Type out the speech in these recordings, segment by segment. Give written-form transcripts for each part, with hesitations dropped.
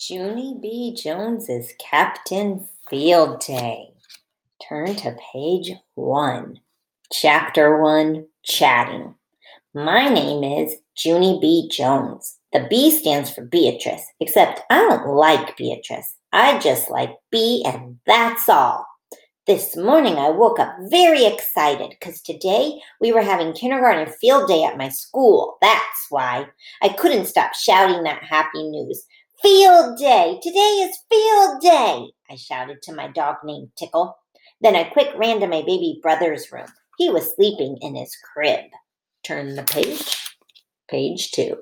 Junie B. Jones's Captain Field Day. Turn to page 1. Chapter 1, Chatting. My name is Junie B. Jones. The B stands for Beatrice, except I don't like Beatrice. I just like B, and that's all. This morning I woke up very excited because today we were having kindergarten field day at my school. That's why. I couldn't stop shouting that happy news. Field day! Today is field day! I shouted to my dog named Tickle. Then I quick ran to my baby brother's room. He was sleeping in his crib. Turn the page. Page 2.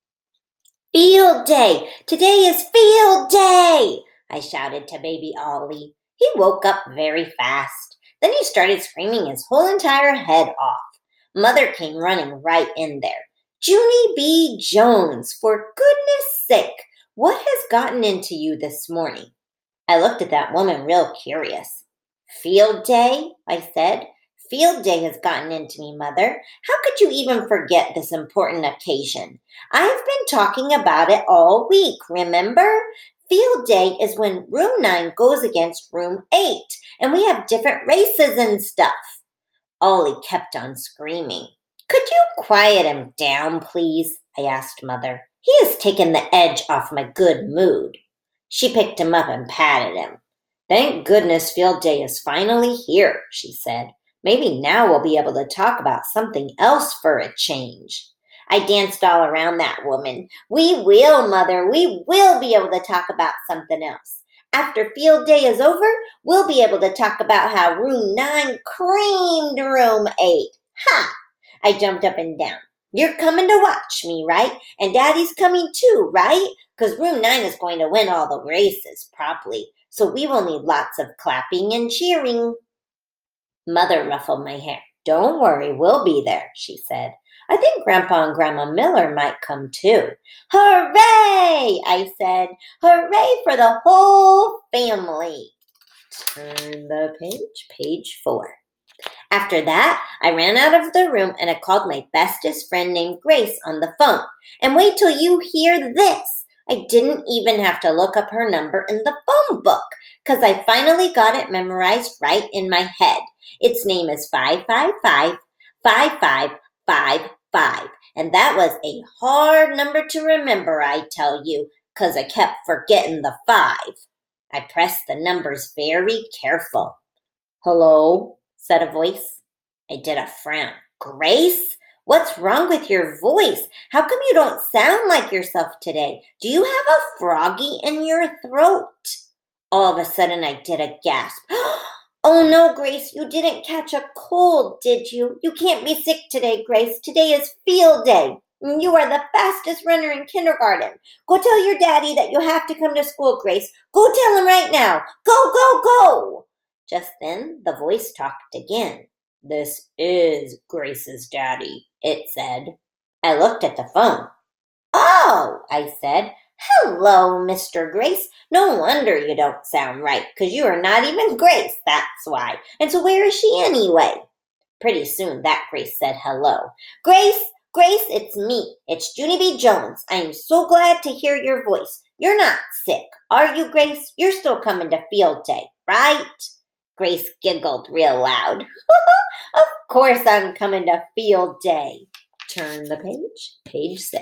Field day! Today is field day! I shouted to baby Ollie. He woke up very fast. Then he started screaming his whole entire head off. Mother came running right in there. Junie B. Jones, for goodness sake, what has gotten into you this morning? I looked at that woman real curious. Field day, I said. Field day has gotten into me, Mother. How could you even forget this important occasion? I've been talking about it all week, remember? Field day is when room 9 goes against room 8, and we have different races and stuff. Ollie kept on screaming. Could you quiet him down, please? I asked Mother. He has taken the edge off my good mood. She picked him up and patted him. Thank goodness field day is finally here, she said. Maybe now we'll be able to talk about something else for a change. I danced all around that woman. We will, Mother. We will be able to talk about something else. After field day is over, we'll be able to talk about how room 9 creamed room 8. Ha! I jumped up and down. You're coming to watch me, right? And Daddy's coming too, right? Because room 9 is going to win all the races, probably. So we will need lots of clapping and cheering. Mother ruffled my hair. Don't worry, we'll be there, she said. I think Grandpa and Grandma Miller might come too. Hooray, I said. Hooray for the whole family. Turn the page, page 4. After that, I ran out of the room and I called my bestest friend named Grace on the phone. And wait till you hear this. I didn't even have to look up her number in the phone book because I finally got it memorized right in my head. Its name is 555-5555. And that was a hard number to remember, I tell you, because I kept forgetting the 5. I pressed the numbers very careful. Hello, said a voice. I did a frown. Grace? What's wrong with your voice? How come you don't sound like yourself today? Do you have a froggy in your throat? All of a sudden, I did a gasp. Oh no, Grace, you didn't catch a cold, did you? You can't be sick today, Grace. Today is field day. You are the fastest runner in kindergarten. Go tell your daddy that you have to come to school, Grace. Go tell him right now. Go, go, go. Just then, the voice talked again. This is Grace's daddy, it said. I looked at the phone. Oh, I said. Hello, Mr. Grace. No wonder you don't sound right, because you are not even Grace, that's why. And so where is she anyway? Pretty soon that Grace said hello. Grace, it's me. It's Junie B. Jones. I am so glad to hear your voice. You're not sick, are you, Grace? You're still coming to field day, right? Grace giggled real loud. Of course I'm coming to field day. Turn the page, page 6.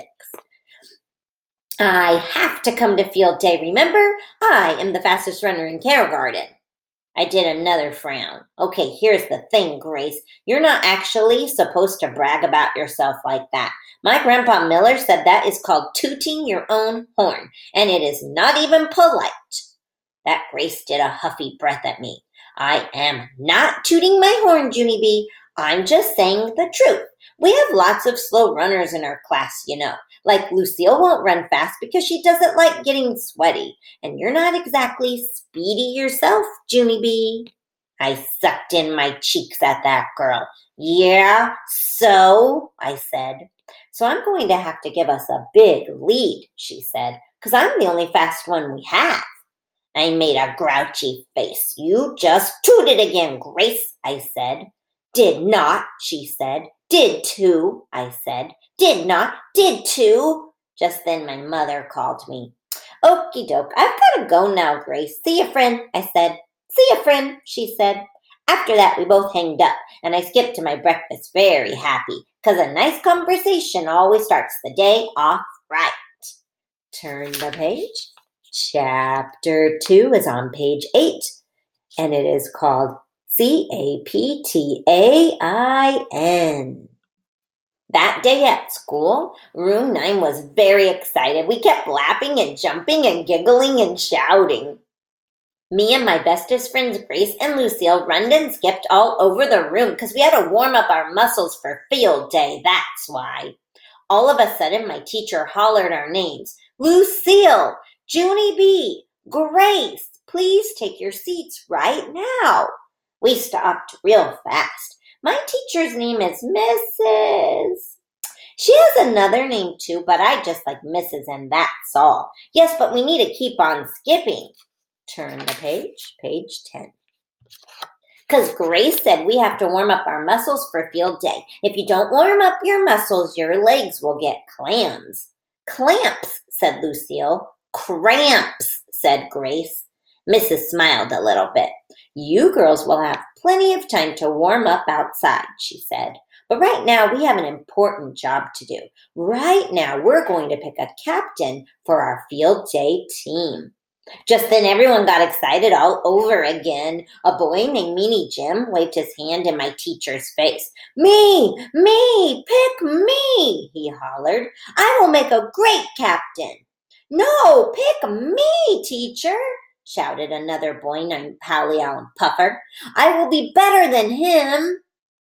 I have to come to field day, remember? I am the fastest runner in kindergarten. I did another frown. Okay, here's the thing, Grace. You're not actually supposed to brag about yourself like that. My Grandpa Miller said that is called tooting your own horn, and it is not even polite. That Grace did a huffy breath at me. I am not tooting my horn, Junie B. I'm just saying the truth. We have lots of slow runners in our class, you know. Like Lucille won't run fast because she doesn't like getting sweaty. And you're not exactly speedy yourself, Junie B. I sucked in my cheeks at that girl. Yeah, so, I said. So I'm going to have to give us a big lead, she said, because I'm the only fast one we have. I made a grouchy face. You just tooted again, Grace, I said. Did not, she said. Did too, I said. Did not, did too. Just then my mother called me. Okie doke, I've got to go now, Grace. See you, friend, I said. See you, friend, she said. After that, we both hanged up, and I skipped to my breakfast very happy, 'cause a nice conversation always starts the day off right. Turn the page. Chapter 2 is on page 8, and it is called CAPTAIN. That day at school, room 9 was very excited. We kept laughing and jumping and giggling and shouting. Me and my bestest friends, Grace and Lucille, run and skipped all over the room because we had to warm up our muscles for field day, that's why. All of a sudden, my teacher hollered our names. Lucille, Junie B, Grace, please take your seats right now. We stopped real fast. My teacher's name is Mrs. She has another name too, but I just like Mrs. and that's all. Yes, but we need to keep on skipping. Turn the page, page 10. Because Grace said we have to warm up our muscles for field day. If you don't warm up your muscles, your legs will get clams. Clamps, said Lucille. Cramps, said Grace. Mrs. smiled a little bit. You girls will have plenty of time to warm up outside, she said. But right now we have an important job to do. Right now we're going to pick a captain for our field day team. Just then everyone got excited all over again. A boy named Meanie Jim waved his hand in my teacher's face. Me, pick me, he hollered. I will make a great captain. No, pick me, teacher, shouted another boy named Pally Allen Puffer. I will be better than him.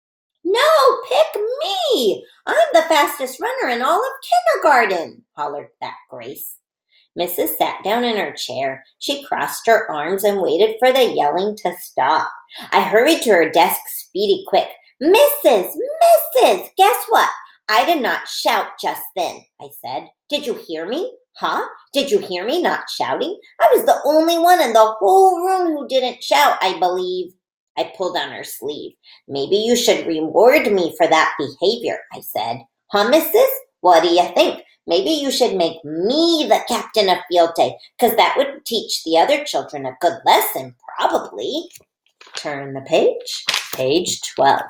No, pick me. I'm the fastest runner in all of kindergarten, hollered that Grace. Mrs. sat down in her chair. She crossed her arms and waited for the yelling to stop. I hurried to her desk speedy quick. Mrs., guess what? I did not shout just then, I said. Did you hear me? Huh? Did you hear me not shouting? I was the only one in the whole room who didn't shout, I believe. I pulled on her sleeve. Maybe you should reward me for that behavior, I said. Huh, Mrs.? What do you think? Maybe you should make me the captain of field day, because that would teach the other children a good lesson, probably. Turn the page, page 12.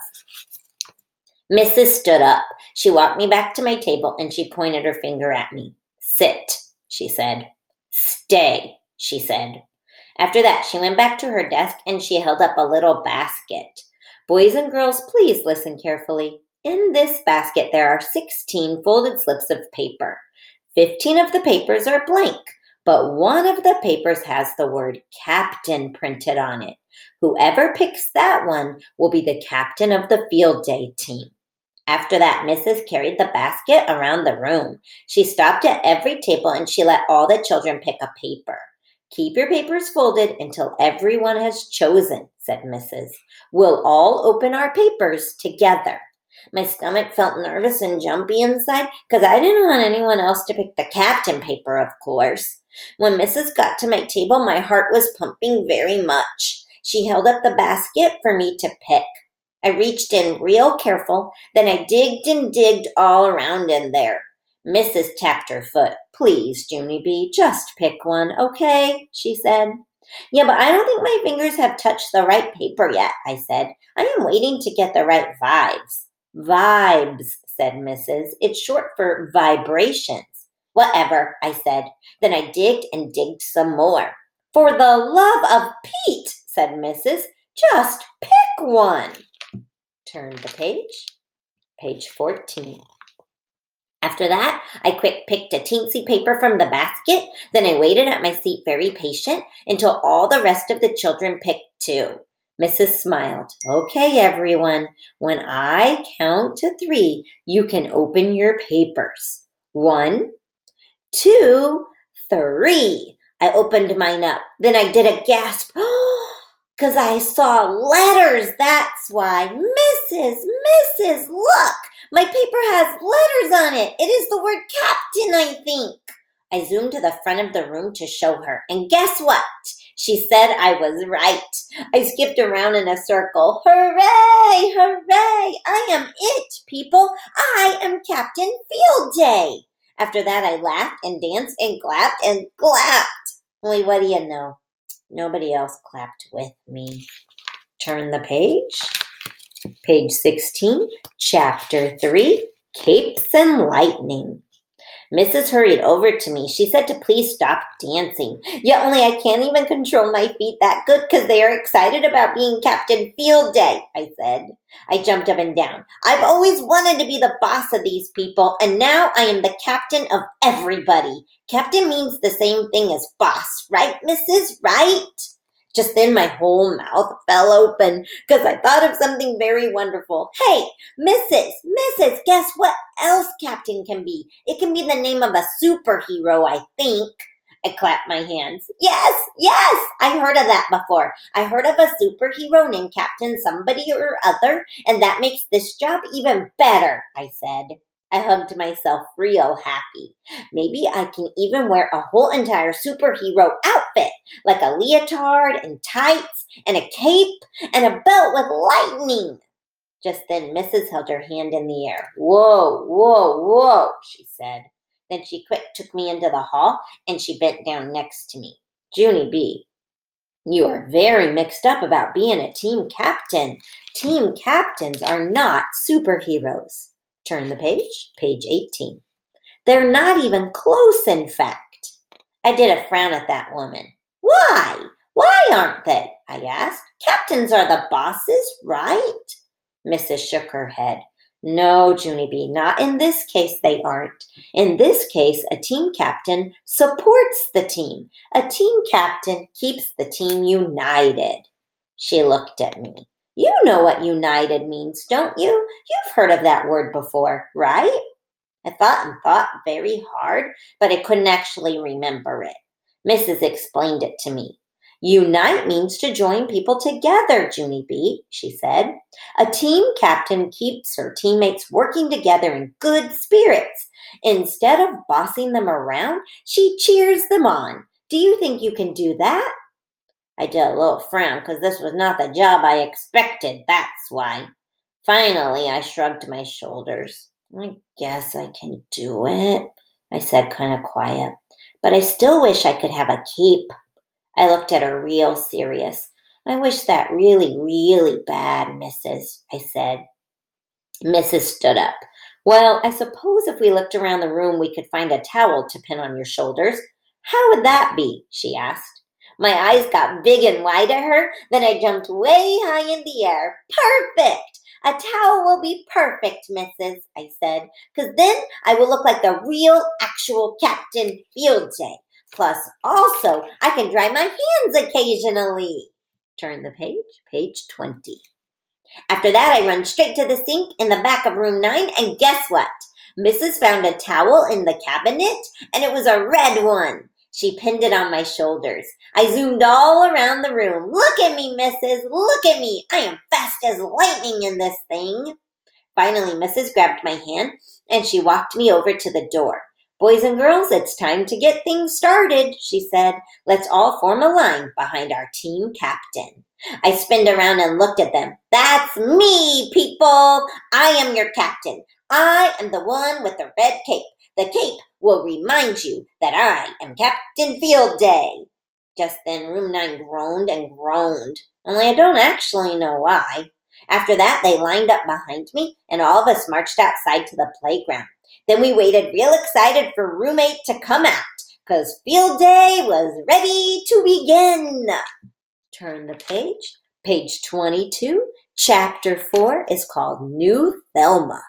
Mrs. stood up. She walked me back to my table and she pointed her finger at me. Sit, she said. Stay, she said. After that, she went back to her desk and she held up a little basket. Boys and girls, please listen carefully. In this basket, there are 16 folded slips of paper. 15 of the papers are blank, but one of the papers has the word captain printed on it. Whoever picks that one will be the captain of the field day team. After that, Mrs. carried the basket around the room. She stopped at every table and she let all the children pick a paper. Keep your papers folded until everyone has chosen, said Mrs. We'll all open our papers together. My stomach felt nervous and jumpy inside because I didn't want anyone else to pick the captain paper, of course. When Mrs. got to my table, my heart was pumping very much. She held up the basket for me to pick. I reached in real careful, then I digged all around in there. Mrs. tapped her foot. Please, Junie B., just pick one, okay? She said. Yeah, but I don't think my fingers have touched the right paper yet, I said. I am waiting to get the right vibes. Vibes, said Mrs. It's short for vibrations. Whatever, I said. Then I digged some more. For the love of Pete, said Mrs. Just pick one. Turn the page, page 14. After that, I quick picked a teensy paper from the basket. Then I waited at my seat very patient until all the rest of the children picked too. Mrs. smiled. Okay, everyone. When I count to 3, you can open your papers. 1, 2, 3. I opened mine up. Then I did a gasp. Because I saw letters, that's why. Mrs., look. My paper has letters on it. It is the word captain, I think. I zoomed to the front of the room to show her. And guess what? She said I was right. I skipped around in a circle. Hooray, hooray. I am it, people. I am Captain Field Day. After that, I laughed and danced and clapped and clapped. Only what do you know? Nobody else clapped with me. Turn the page. Page 16, Chapter 3, Capes and Lightning. Mrs. hurried over to me. She said to please stop dancing. Yeah, only I can't even control my feet that good because they are excited about being Captain Field Day, I said. I jumped up and down. I've always wanted to be the boss of these people, and now I am the captain of everybody. Captain means the same thing as boss, right, Mrs.? Right? Just then my whole mouth fell open because I thought of something very wonderful. Hey, Mrs., guess what else Captain can be? It can be the name of a superhero, I think. I clapped my hands. Yes, I heard of that before. I heard of a superhero named Captain somebody or other, and that makes this job even better, I said. I hugged myself real happy. Maybe I can even wear a whole entire superhero outfit, like a leotard and tights and a cape and a belt with lightning. Just then, Mrs. held her hand in the air. Whoa, she said. Then she quick took me into the hall, and she bent down next to me. Junie B., you are very mixed up about being a team captain. Team captains are not superheroes. Turn the page, page 18. They're not even close, in fact. I did a frown at that woman. Why? Why aren't they? I asked. Captains are the bosses, right? Mrs. shook her head. No, Junie B., not in this case they aren't. In this case, a team captain supports the team. A team captain keeps the team united. She looked at me. You know what united means, don't you? You've heard of that word before, right? I thought very hard, but I couldn't actually remember it. Mrs. explained it to me. Unite means to join people together, Junie B., she said. A team captain keeps her teammates working together in good spirits. Instead of bossing them around, she cheers them on. Do you think you can do that? I did a little frown because this was not the job I expected, that's why. Finally, I shrugged my shoulders. I guess I can do it, I said kind of quiet. But I still wish I could have a cape. I looked at her real serious. I wish that really, really bad, Mrs., I said. Mrs. stood up. Well, I suppose if we looked around the room, we could find a towel to pin on your shoulders. How would that be? She asked. My eyes got big and wide at her. Then I jumped way high in the air. Perfect! A towel will be perfect, Mrs., I said, because then I will look like the real, actual Captain Field Day. Plus, also, I can dry my hands occasionally. Turn the page, page 20. After that, I run straight to the sink in the back of room 9, and guess what? Mrs. found a towel in the cabinet, and it was a red one. She pinned it on my shoulders. I zoomed all around the room. Look at me, Mrs. Look at me. I am fast as lightning in this thing. Finally, Mrs. grabbed my hand, and she walked me over to the door. Boys and girls, it's time to get things started, she said. Let's all form a line behind our team captain. I spinned around and looked at them. That's me, people. I am your captain. I am the one with the red cape. The cape will remind you that I am Captain Field Day. Just then, room 9 groaned and groaned, only I don't actually know why. After that, they lined up behind me, and all of us marched outside to the playground. Then we waited real excited for room 8 to come out, because Field Day was ready to begin. Turn the page. Page 22. Chapter 4 is called New Thelma.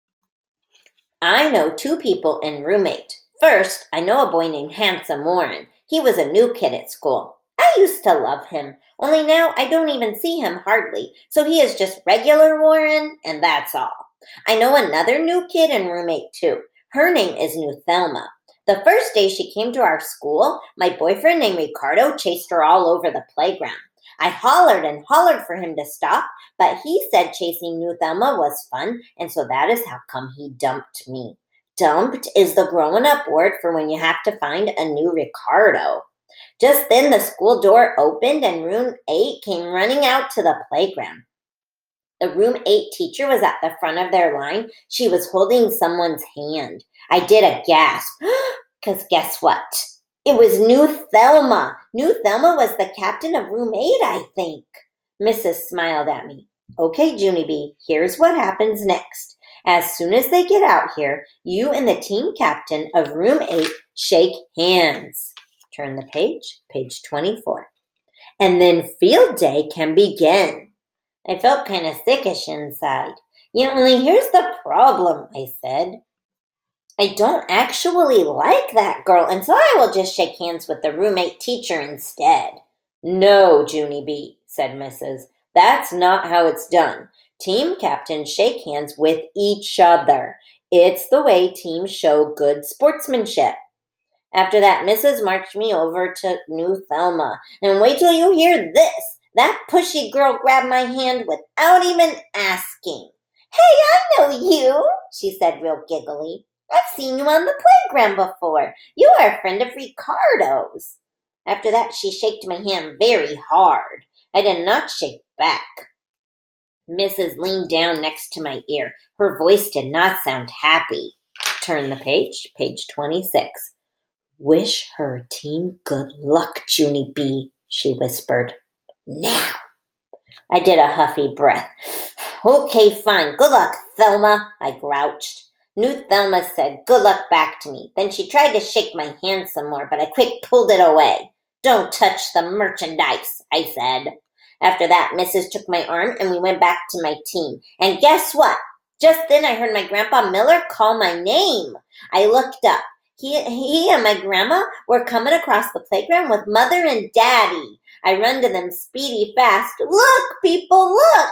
I know 2 people in room 8. First, I know a boy named Handsome Warren. He was a new kid at school. I used to love him, only now I don't even see him hardly, so he is just regular Warren, and that's all. I know another new kid in room 8 too. Her name is New Thelma. The first day she came to our school, my boyfriend named Ricardo chased her all over the playground. I hollered and hollered for him to stop, but he said chasing New Thelma was fun, and so that is how come he dumped me. Dumped is the grown-up word for when you have to find a new Ricardo. Just then the school door opened and room 8 came running out to the playground. The room 8 teacher was at the front of their line. She was holding someone's hand. I did a gasp, because guess what? It was New Thelma. New Thelma was the captain of room 8, I think. Mrs. smiled at me. Okay, Junie B, here's what happens next. As soon as they get out here, you and the team captain of room 8 shake hands. Turn the page, page 24. And then field day can begin. I felt kind of sickish inside. Only here's the problem, I said. I don't actually like that girl, and so I will just shake hands with the roommate teacher instead. No, Junie B, said Mrs. That's not how it's done. Team captains shake hands with each other. It's the way teams show good sportsmanship. After that, Mrs. marched me over to New Thelma. And wait till you hear this. That pushy girl grabbed my hand without even asking. Hey, I know you, she said real giggly. I've seen you on the playground before. You are a friend of Ricardo's. After that, she shook my hand very hard. I did not shake back. Mrs. leaned down next to my ear. Her voice did not sound happy. Turn the page, page 26. Wish her team good luck, Junie B, she whispered. Now. I did a huffy breath. Okay, fine. Good luck, Thelma, I grouched. New Thelma said good luck back to me. Then she tried to shake my hand some more, but I quick pulled it away. Don't touch the merchandise, I said. After that, Mrs. took my arm and we went back to my team. And guess what? Just then I heard my Grandpa Miller call my name. I looked up. He and my grandma were coming across the playground with Mother and Daddy. I run to them speedy fast. Look, people, look.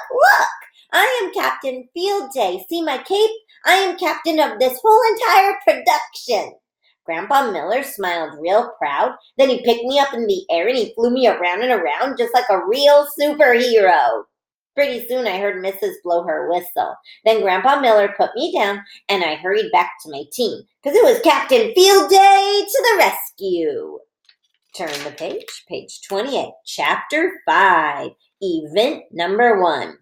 I am Captain Field Day. See my cape? I am captain of this whole entire production. Grandpa Miller smiled real proud. Then he picked me up in the air and he flew me around and around just like a real superhero. Pretty soon I heard Mrs. blow her whistle. Then Grandpa Miller put me down and I hurried back to my team because it was Captain Field Day to the rescue. Turn the page, page 28, chapter 5, event number 1.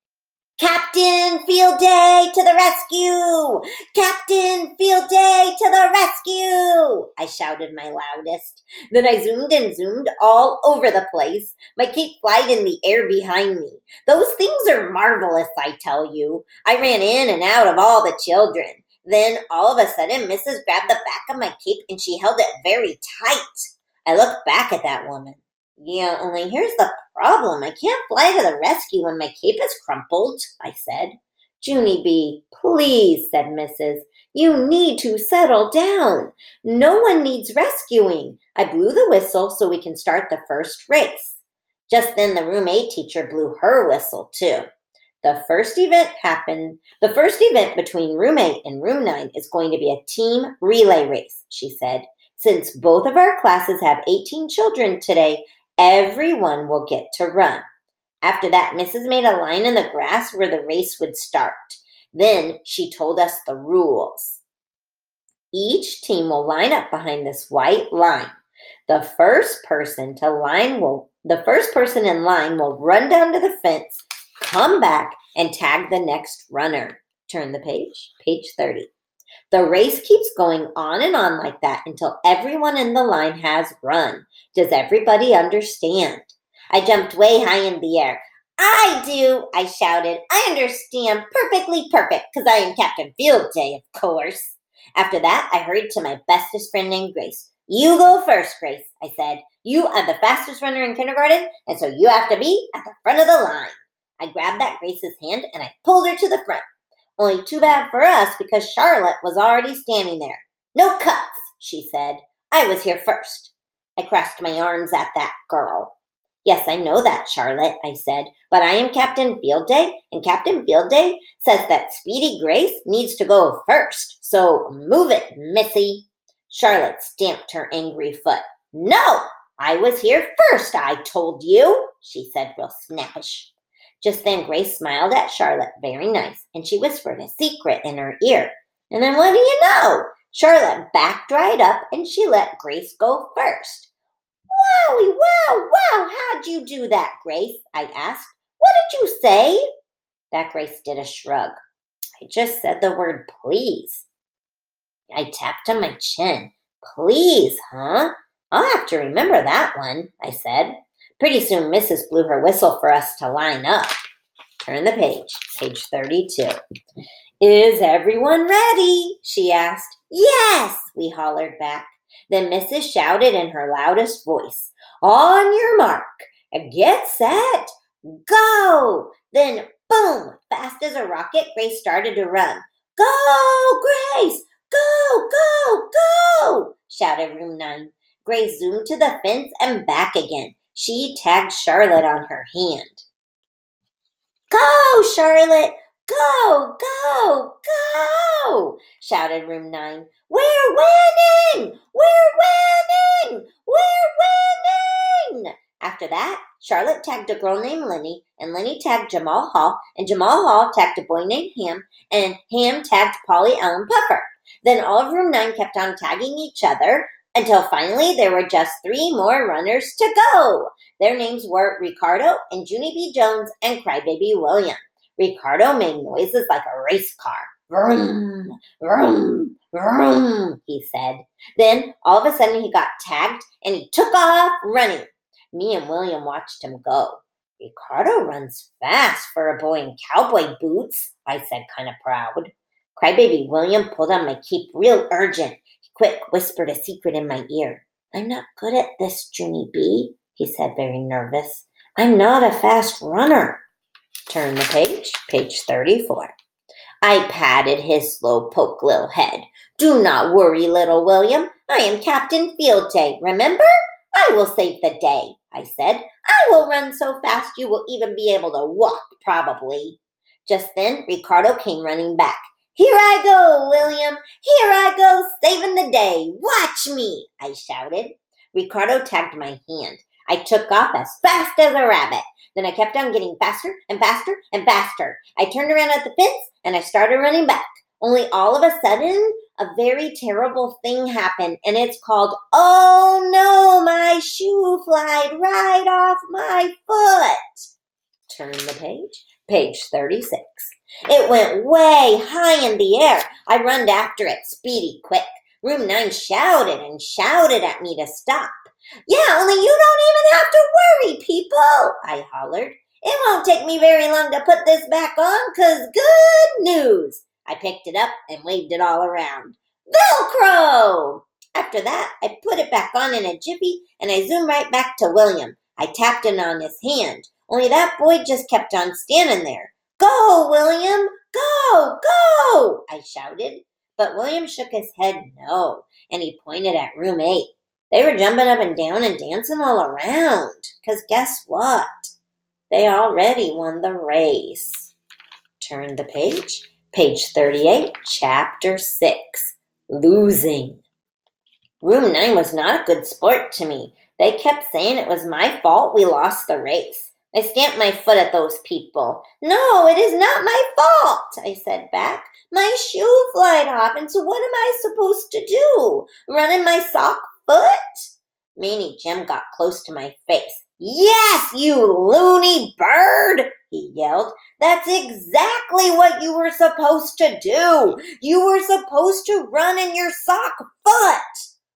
Captain Field Day to the rescue! Captain Field Day to the rescue! I shouted my loudest. Then I zoomed and zoomed all over the place. My cape flied in the air behind me. Those things are marvelous, I tell you. I ran in and out of all the children. Then, all of a sudden, Mrs. grabbed the back of my cape and she held it very tight. I looked back at that woman. Yeah, only here's the problem. I can't fly to the rescue when my cape is crumpled, I said. Junie B, please, said Mrs. You need to settle down. No one needs rescuing. I blew the whistle so we can start the first race. Just then the room 8 teacher blew her whistle too. The first event between room 8 and room 9 is going to be a team relay race, she said. Since both of our classes have 18 children today, everyone will get to run. After that, Mrs. made a line in the grass where the race would start. Then she told us the rules. Each team will line up behind this white line. The first person in line will run down to the fence, come back, and tag the next runner. Turn the page, page 30. The race keeps going on and on like that until everyone in the line has run. Does everybody understand? I jumped way high in the air. I do, I shouted. I understand perfectly perfect because I am Captain Field Day, of course. After that, I hurried to my bestest friend named Grace. You go first, Grace, I said. You are the fastest runner in kindergarten, and so you have to be at the front of the line. I grabbed that Grace's hand and I pulled her to the front. Only too bad for us because Charlotte was already standing there. No cuts, she said. I was here first. I crossed my arms at that girl. Yes, I know that, Charlotte, I said, but I am Captain Field Day, and Captain Field Day says that Speedy Grace needs to go first. So move it, Missy. Charlotte stamped her angry foot. No, I was here first, I told you, she said real snappish. Just then Grace smiled at Charlotte very nice, and she whispered a secret in her ear. And then what do you know? Charlotte backed right up, and she let Grace go first. Wowie, wow, how'd you do that, Grace? I asked. What did you say? That Grace did a shrug. I just said the word please. I tapped on my chin. Please, huh? I'll have to remember that one, I said. Pretty soon Mrs. blew her whistle for us to line up. Turn the page, page 32. Is everyone ready? She asked. Yes, we hollered back. Then Mrs. shouted in her loudest voice. On your mark, get set, go! Then, boom, fast as a rocket, Grace started to run. Go, Grace! Go, go, go! Shouted room 9. Grace zoomed to the fence and back again. She tagged Charlotte on her hand. Go, Charlotte! Go, go, go! Shouted room 9. We're winning! We're winning! We're winning! After that, Charlotte tagged a girl named Lenny, and Lenny tagged Jamal Hall, and Jamal Hall tagged a boy named Ham, and Ham tagged Polly Ellen Puffer. Then all of room 9 kept on tagging each other until finally there were just 3 more runners to go. Their names were Ricardo and Junie B. Jones and Crybaby William. Ricardo made noises like a race car. Vroom, vroom, vroom, he said. Then, all of a sudden, he got tagged and he took off running. Me and William watched him go. Ricardo runs fast for a boy in cowboy boots, I said, kind of proud. Crybaby William pulled on my cape real urgent. He quick whispered a secret in my ear. I'm not good at this, Junie B., he said, very nervous. I'm not a fast runner. Turn the page, page 34. I patted his slow-poke little head. Do not worry, little William. I am Captain Field Day, remember? I will save the day, I said. I will run so fast you will even be able to walk, probably. Just then, Ricardo came running back. Here I go, William. Here I go, saving the day. Watch me, I shouted. Ricardo tagged my hand. I took off as fast as a rabbit. Then I kept on getting faster and faster and faster. I turned around at the fence and I started running back. Only all of a sudden, a very terrible thing happened, and it's called, oh no, my shoe flied right off my foot. Turn the page, page 36. It went way high in the air. I runned after it, speedy quick. Room 9 shouted and shouted at me to stop. Yeah, only you don't even have to worry, people, I hollered. It won't take me very long to put this back on, 'cause good news. I picked it up and waved it all around. Velcro! After that, I put it back on in a jiffy, and I zoomed right back to William. I tapped him on his hand, only that boy just kept on standing there. Go, William! Go! Go! I shouted. But William shook his head no, and he pointed at room 8. They were jumping up and down and dancing all around, 'cause guess what? They already won the race. Turn the page, page 38, chapter 6, losing. Room 9 was not a good sport to me. They kept saying it was my fault we lost the race. I stamped my foot at those people. No, it is not my fault, I said back. My shoe flied off, and so what am I supposed to do? Run in my sock foot? Meanie Jim got close to my face. Yes, you loony bird, he yelled. That's exactly what you were supposed to do. You were supposed to run in your sock foot.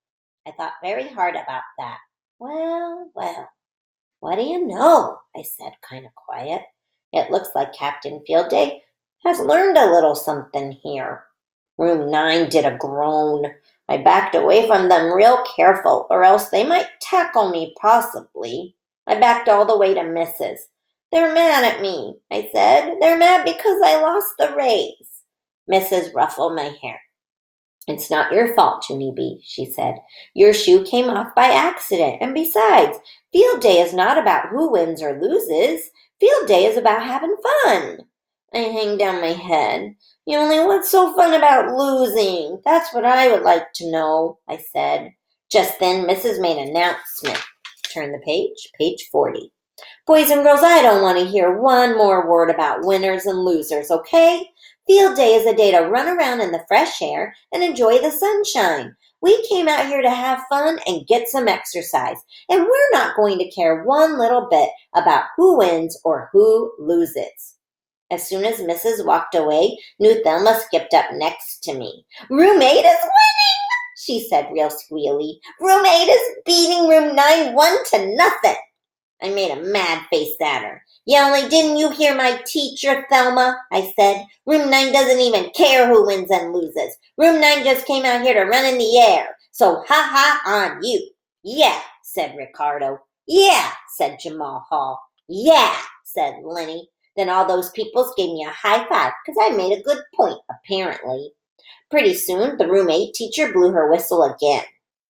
I thought very hard about that. Well, what do you know? I said, kind of quiet. It looks like Captain Field Day has learned a little something here. Room 9 did a groan. I backed away from them real careful, or else they might tackle me, possibly. I backed all the way to Mrs. They're mad at me, I said. They're mad because I lost the race. Mrs. ruffled my hair. It's not your fault, Junie B., she said. Your shoe came off by accident, and besides, Field Day is not about who wins or loses. Field Day is about having fun. I hang down my head. What's so fun about losing? That's what I would like to know, I said. Just then, Mrs. made an announcement. Turn the page, page 40. Boys and girls, I don't want to hear one more word about winners and losers, okay? Field Day is a day to run around in the fresh air and enjoy the sunshine. We came out here to have fun and get some exercise, and we're not going to care one little bit about who wins or who loses. As soon as Mrs. walked away, new Thelma skipped up next to me. Room 8 is winning, she said real squealy. Room 8 is beating room 9 1-0. I made a mad face at her. Didn't you hear my teacher, Thelma? I said. Room 9 doesn't even care who wins and loses. Room 9 just came out here to run in the air. So ha-ha on you. Yeah, said Ricardo. Yeah, said Jamal Hall. Yeah, said Lenny. Then all those peoples gave me a high five because I made a good point, apparently. Pretty soon, the room 8 teacher blew her whistle again.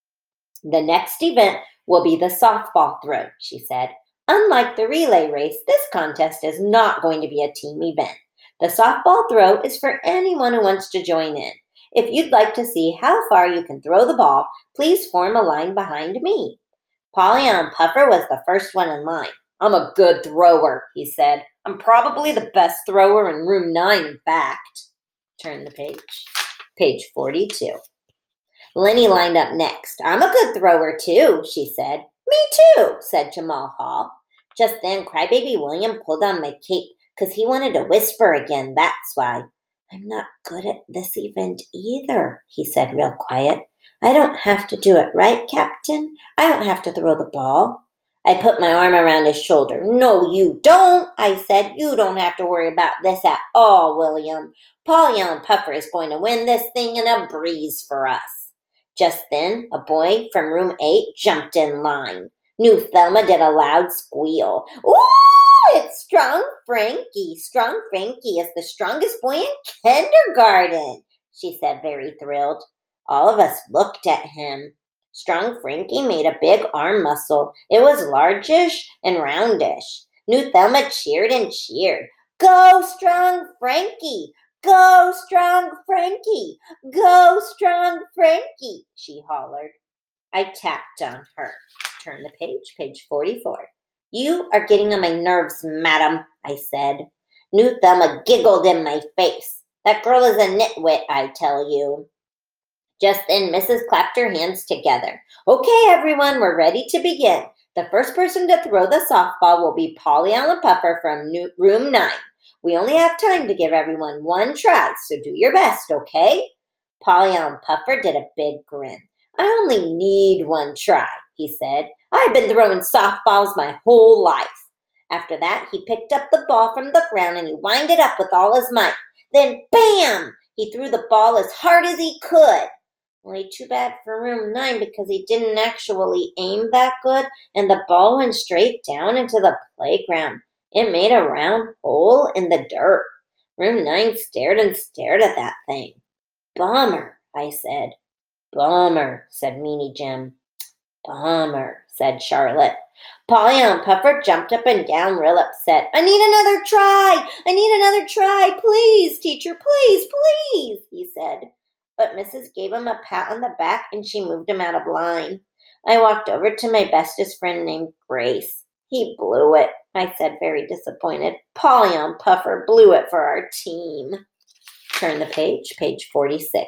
The next event will be the softball throw, she said. Unlike the relay race, this contest is not going to be a team event. The softball throw is for anyone who wants to join in. If you'd like to see how far you can throw the ball, please form a line behind me. Pollyanna Puffer was the first one in line. I'm a good thrower, he said. I'm probably the best thrower in room 9, in fact. Turn the page. Page 42. Lenny lined up next. I'm a good thrower too, she said. Me too, said Jamal Hall. Just then, Crybaby William pulled on my cape because he wanted to whisper again, that's why. I'm not good at this event either, he said real quiet. I don't have to do it, right, Captain? I don't have to throw the ball. I put my arm around his shoulder. No, you don't, I said. You don't have to worry about this at all, William. Pollyanna Puffer is going to win this thing in a breeze for us. Just then, a boy from room 8 jumped in line. New Thelma did a loud squeal. Ooh, it's Strong Frankie. Strong Frankie is the strongest boy in kindergarten, she said, very thrilled. All of us looked at him. Strong Frankie made a big arm muscle. It was largish and roundish. New Thelma cheered and cheered. Go, Strong Frankie! Go, Strong Frankie! Go, Strong Frankie! She hollered. I tapped on her. Turn the page, page 44. You are getting on my nerves, madam, I said. New Thelma giggled in my face. That girl is a nitwit, I tell you. Just then, Mrs. clapped her hands together. Okay, everyone, we're ready to begin. The first person to throw the softball will be Pollyanna Puffer from room 9. We only have time to give everyone one try, so do your best, okay? Pollyanna Puffer did a big grin. I only need one try, he said. I've been throwing softballs my whole life. After that, he picked up the ball from the ground and he wound it up with all his might. Then, bam! He threw the ball as hard as he could. Only too bad for room 9 because he didn't actually aim that good and the ball went straight down into the playground. It made a round hole in the dirt. Room 9 stared and stared at that thing. Bummer, I said. Bummer, said Meanie Jim. Bummer, said Charlotte. Pollyanna Puffer jumped up and down real upset. I need another try! I need another try! Please, teacher, please, please, he said. But Mrs. gave him a pat on the back and she moved him out of line. I walked over to my bestest friend named Grace. He blew it, I said, very disappointed. Pollyanna Puffer blew it for our team. Turn the page, page 46.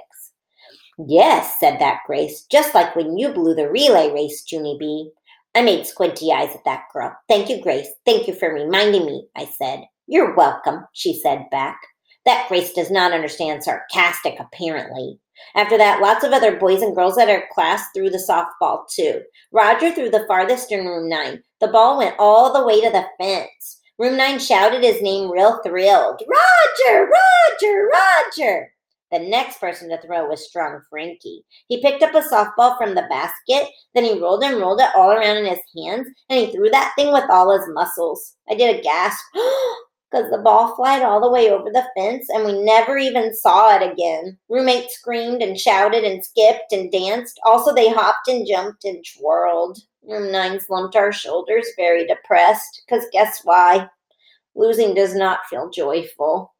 Yes, said that Grace, just like when you blew the relay race, Junie B. I made squinty eyes at that girl. Thank you, Grace. Thank you for reminding me, I said. You're welcome, she said back. That Grace does not understand sarcastic, apparently. After that, lots of other boys and girls at our class threw the softball, too. Roger threw the farthest in room 9. The ball went all the way to the fence. Room 9 shouted his name real thrilled. Roger! Roger! Roger! The next person to throw was Strong Frankie. He picked up a softball from the basket, then he rolled and rolled it all around in his hands, and he threw that thing with all his muscles. I did a gasp. Because the ball flied all the way over the fence and we never even saw it again. Roommate screamed and shouted and skipped and danced. Also, they hopped and jumped and twirled. Room 9 slumped our shoulders, very depressed, because guess why? Losing does not feel joyful.